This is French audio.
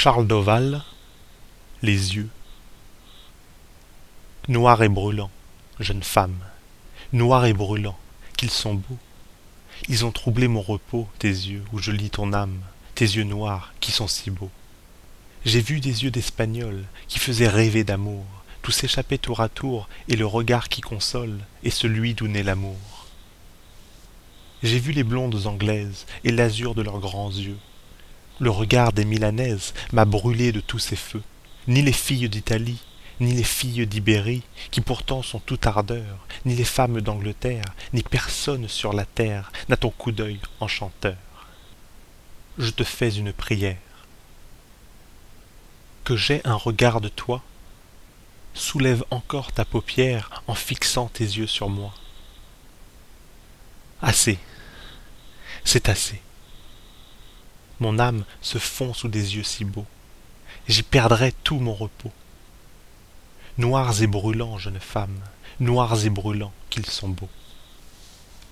Charles Dauval, les yeux. Noir et brûlant, jeune femme, noir et brûlant, qu'ils sont beaux. Ils ont troublé mon repos, tes yeux, où je lis ton âme, tes yeux noirs, qui sont si beaux. J'ai vu des yeux d'Espagnol, qui faisaient rêver d'amour, tout s'échapper tour à tour, et le regard qui console est celui d'où naît l'amour. J'ai vu les blondes anglaises, et l'azur de leurs grands yeux. Le regard des milanaises m'a brûlé de tous ces feux. Ni les filles d'Italie, ni les filles d'Ibérie, qui pourtant sont toute ardeur, ni les femmes d'Angleterre, ni personne sur la terre n'a ton coup d'œil enchanteur. Je te fais une prière. Que j'aie un regard de toi, soulève encore ta paupière en fixant tes yeux sur moi. Assez, c'est assez. Mon âme se fond sous des yeux si beaux, j'y perdrai tout mon repos. Noirs et brûlants, jeune femme, noirs et brûlants qu'ils sont beaux.